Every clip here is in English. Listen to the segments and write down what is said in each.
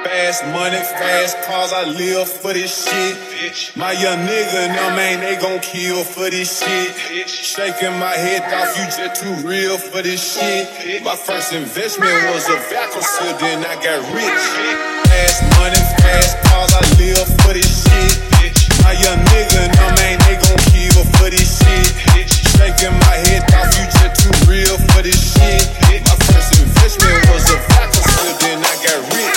Fast money, fast cars, I live for this shit. My young nigga and them, man, they gon' kill for this shit. Shaking my head off, you just too real for this shit. My first investment was a vacuum, then I got rich. Fast money, fast cars, I live for this shit. My young nigga and them, man, they gon' kill for this shit. Shaking my head off, you just too real for this shit. My first investment was a vacuum, then I got rich.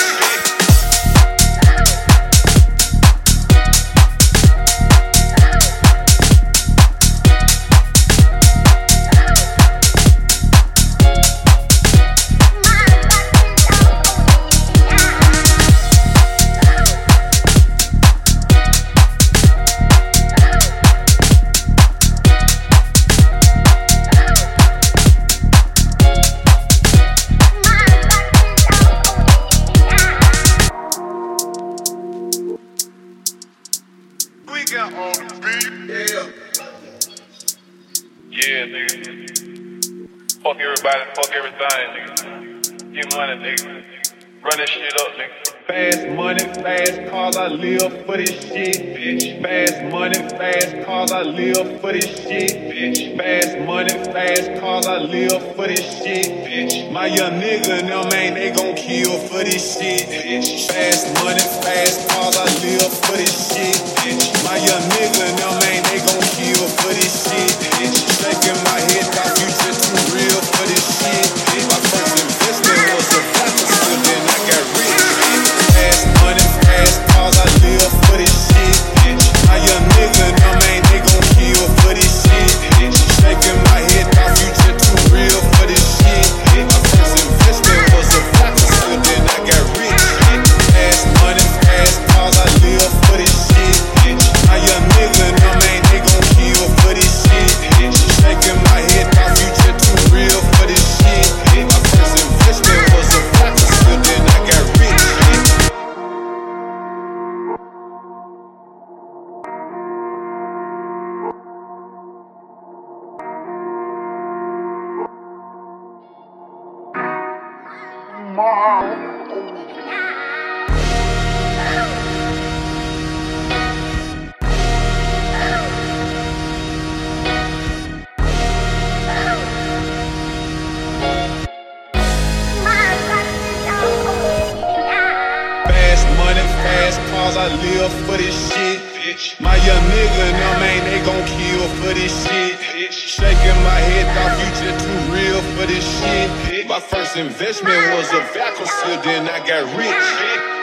Yeah, nigga. Fuck everybody, fuck everything, nigga. Get money, nigga. Run this shit up, nigga. Fast money, fast cars, I live for this shit, bitch. Fast money, fast cars, I live for this shit, bitch. Fast money, fast cars, I live for this shit, bitch. My young nigga and them, man, they gon' kill for this shit, bitch. Fast money, fast cars, I live for this shit, bitch. My young nigga and them, man, they gon' kill for this shit, bitch. Shaking my head off, you just too real for this shit, bitch. My first investment was a vacuum, then I got rich. Fast money, fast cars, I live for this shit, bitch. My young nigga and them, man, they gon' kill for this shit, bitch. Shaking my head off, you just too real for this shit, bitch. My first investment was a vacuum, then I got rich. Fast money, fast cars, I live for this shit, bitch. My young nigga and them, man, they gon' kill for this shit, bitch. Shaking my head off, you just too real for this shit, bitch. My first investment was a vacuum, then I got rich. I live for this shit, bitch. My young nigga and them, man, they gon' kill for this shit, bitch. Shaking my head off, you just too real for this shit, bitch. My first investment was a vacuum, then I got rich, bitch.